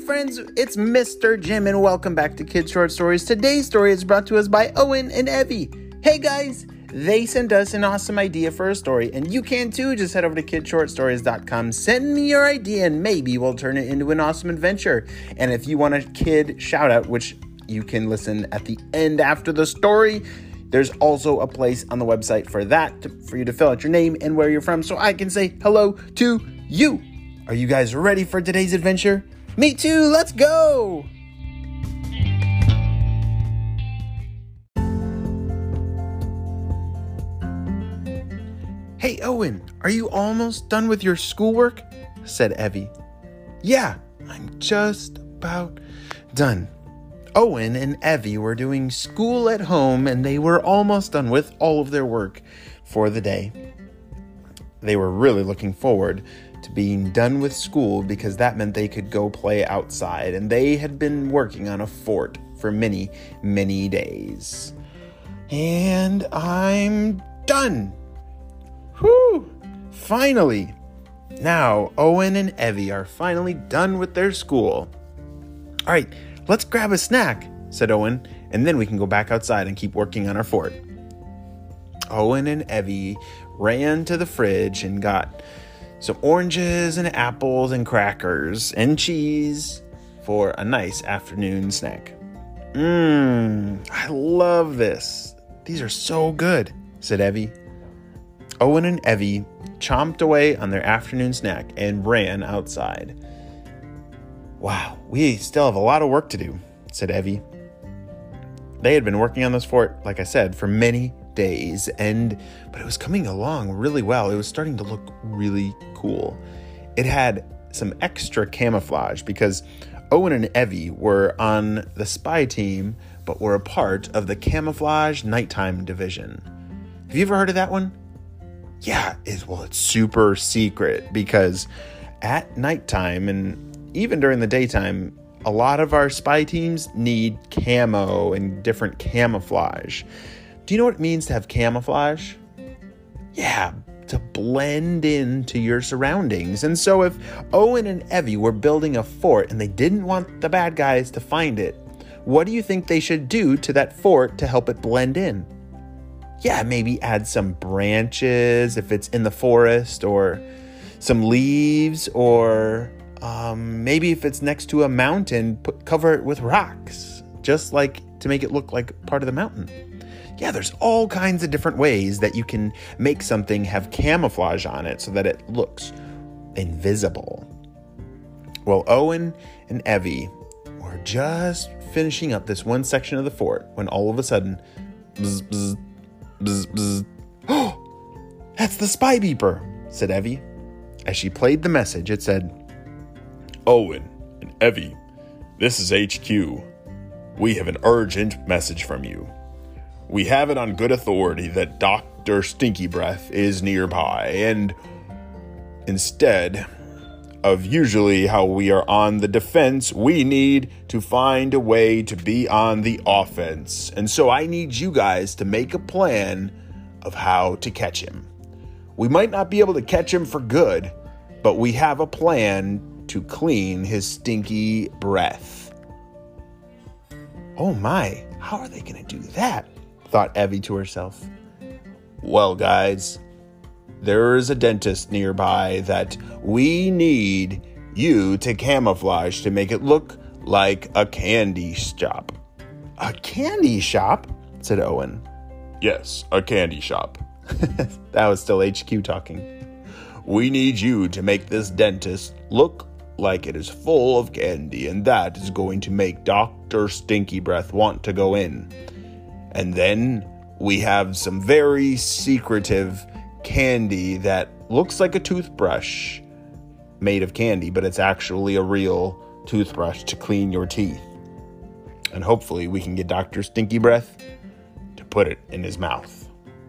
friends, it's Mr. Jim and welcome back to Kids Short Stories. Today's story is brought to us by Owen and Evie. Hey guys, they sent us an awesome idea for a story and you can too. Just head over to kidshortstories.com, send me your idea and maybe we'll turn it into an awesome adventure. And if you want a kid shout out, which you can listen at the end after the story, there's also a place on the website for that, for you to fill out your name and where you're from so I can say hello to you. Are you guys ready for today's adventure? Me too, let's go! Hey Owen, are you almost done with your schoolwork? Said Evie. Yeah, I'm just about done. Owen and Evie were doing school at home and they were almost done with all of their work for the day. They were really looking forward to being done with school because that meant they could go play outside, and they had been working on a fort for many, many days. And I'm done. Whew! Finally! Now, Owen and Evie are finally done with their school. All right, let's grab a snack, said Owen, and then we can go back outside and keep working on our fort. Owen and Evie ran to the fridge and got some oranges and apples and crackers and cheese for a nice afternoon snack. I love this. These are so good, said Evie. Owen and Evie chomped away on their afternoon snack and ran outside. Wow, we still have a lot of work to do, said Evie. They had been working on this fort, like I said, for many days, but it was coming along really well. It was starting to look really cool. It had some extra camouflage because Owen and Evie were on the spy team, but were a part of the camouflage nighttime division. Have you ever heard of that one? Yeah, it's super secret because at nighttime and even during the daytime, a lot of our spy teams need camo and different camouflage. Do you know what it means to have camouflage? Yeah, to blend into your surroundings. And so if Owen and Evie were building a fort and they didn't want the bad guys to find it, what do you think they should do to that fort to help it blend in? Yeah, maybe add some branches if it's in the forest, or some leaves, or maybe if it's next to a mountain, cover it with rocks, just like to make it look like part of the mountain. Yeah, there's all kinds of different ways that you can make something have camouflage on it so that it looks invisible. Well, Owen and Evie were just finishing up this one section of the fort when all of a sudden, bzz, bzz, bzz, bzz. Oh, that's the spy beeper, said Evie. As she played the message, it said, Owen and Evie, this is HQ. We have an urgent message from you. We have it on good authority that Dr. Stinky Breath is nearby, and instead of usually how we are on the defense, we need to find a way to be on the offense. And so I need you guys to make a plan of how to catch him. We might not be able to catch him for good, but we have a plan to clean his stinky breath. Oh my, how are they going to do that? Thought Evie to herself. Well, guys, there is a dentist nearby that we need you to camouflage to make it look like a candy shop. A candy shop? Said Owen. Yes, a candy shop. That was still HQ talking. We need you to make this dentist look like it is full of candy, and that is going to make Dr. Stinky Breath want to go in. And then we have some very secretive candy that looks like a toothbrush made of candy, but it's actually a real toothbrush to clean your teeth. And hopefully we can get Dr. Stinky Breath to put it in his mouth.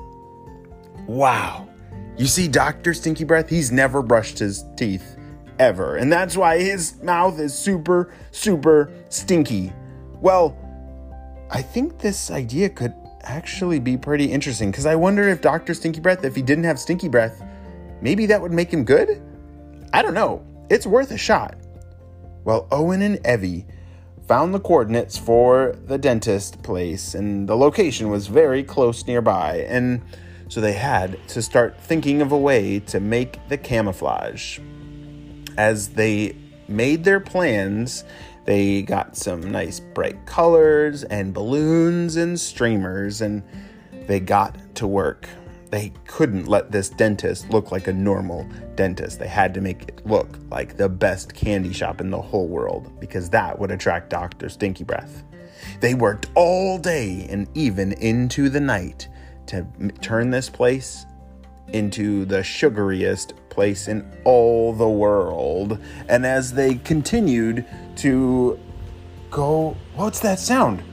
Wow. You see, Dr. Stinky Breath, he's never brushed his teeth ever. And that's why his mouth is super, super stinky. Well, I think this idea could actually be pretty interesting, because I wonder if Dr. Stinky Breath, if he didn't have stinky breath, maybe that would make him good? I don't know. It's worth a shot. Well, Owen and Evie found the coordinates for the dentist place, and the location was very close nearby, and so they had to start thinking of a way to make the camouflage. As they made their plans, they got some nice bright colors and balloons and streamers, and they got to work. They couldn't let this dentist look like a normal dentist. They had to make it look like the best candy shop in the whole world, because that would attract Dr. Stinky Breath. They worked all day and even into the night to turn this place into the sugariest place in all the world. And as they continued to go, what's that sound?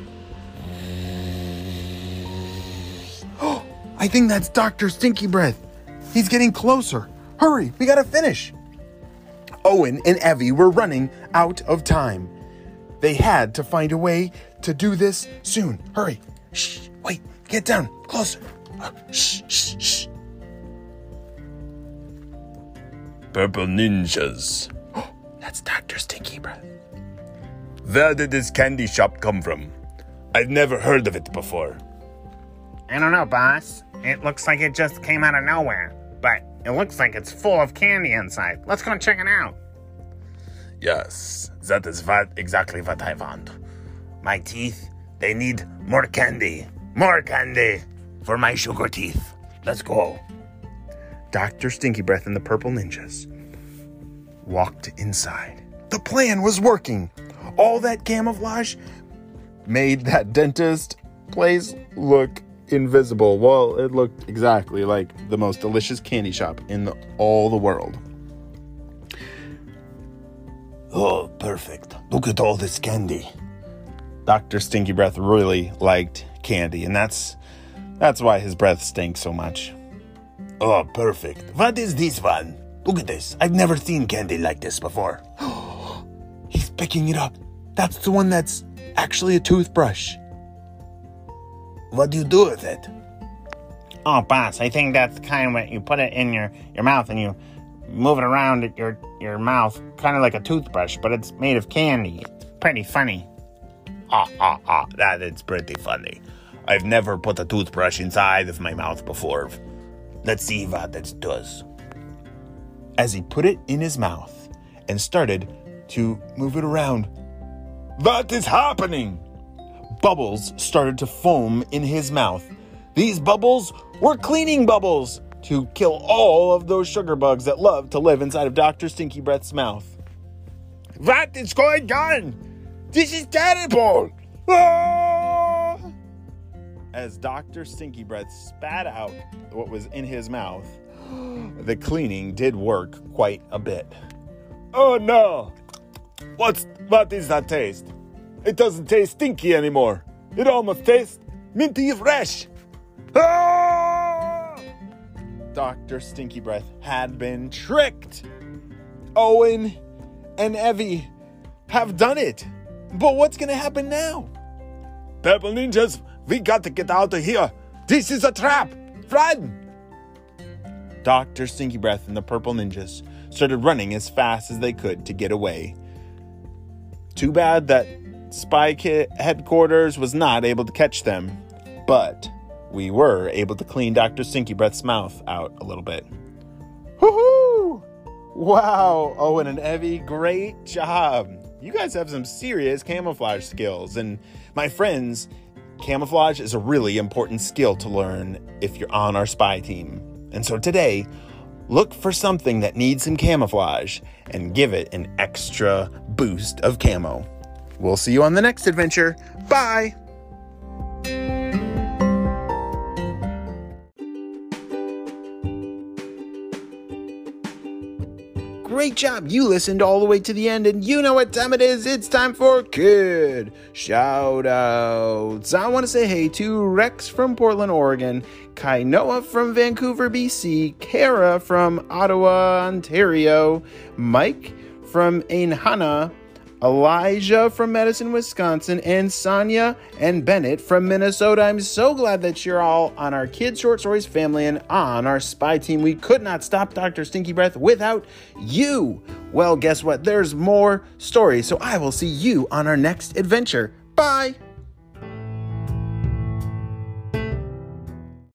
I think that's Dr. Stinky Breath. He's getting closer. Hurry, we gotta finish. Owen and Evie were running out of time. They had to find a way to do this soon. Hurry. Shh, wait, get down, closer. Shh, shh, shh. Purple ninjas. That's Dr. Stinky Breath. Where did this candy shop come from? I've never heard of it before. I don't know, boss. It looks like it just came out of nowhere, but it looks like it's full of candy inside. Let's go check it out. Yes, that is exactly what I want. My teeth, they need more candy. More candy for my sugar teeth. Let's go. Dr. Stinky Breath and the Purple Ninjas walked inside. The plan was working. All that camouflage made that dentist place look invisible. Well, it looked exactly like the most delicious candy shop in all the world. Oh, perfect. Look at all this candy. Dr. Stinky Breath really liked candy, and that's why his breath stinks so much. Oh, perfect. What is this one? Look at this. I've never seen candy like this before. He's picking it up. That's the one that's actually a toothbrush. What do you do with it? Oh, boss, I think that's kind of what you put it in your mouth and you move it around your mouth, kind of like a toothbrush, but it's made of candy. It's pretty funny. That is pretty funny. I've never put a toothbrush inside of my mouth before. Let's see what it does. As he put it in his mouth and started to move it around, what is happening? Bubbles started to foam in his mouth. These bubbles were cleaning bubbles to kill all of those sugar bugs that love to live inside of Dr. Stinky Breath's mouth. What is going on? This is terrible! Ah! As Dr. Stinky Breath spat out what was in his mouth, the cleaning did work quite a bit. Oh no! What is that taste? It doesn't taste stinky anymore. It almost tastes minty fresh. Ah! Dr. Stinky Breath had been tricked. Owen and Evie have done it. But what's going to happen now? Purple Ninjas, we got to get out of here. This is a trap. Run! Dr. Stinky Breath and the Purple Ninjas started running as fast as they could to get away. Too bad that Spy Kit headquarters was not able to catch them, but we were able to clean Dr. Stinky Breath's mouth out a little bit. Woohoo! Wow, Owen and Evie, great job. You guys have some serious camouflage skills, and my friends, camouflage is a really important skill to learn if you're on our spy team. And so today, look for something that needs some camouflage and give it an extra boost of camo. We'll see you on the next adventure. Bye! Great job. You listened all the way to the end, and you know what time it is. It's time for Kid Shoutouts. I want to say hey to Rex from Portland, Oregon, Kainoa from Vancouver, BC, Kara from Ottawa, Ontario, Mike from Ainhana, Elijah from Madison, Wisconsin, and Sonia and Bennett from Minnesota. I'm so glad that you're all on our Kids Short Stories family and on our spy team. We could not stop Dr. Stinky Breath without you. Well, guess what? There's more stories, so I will see you on our next adventure. Bye!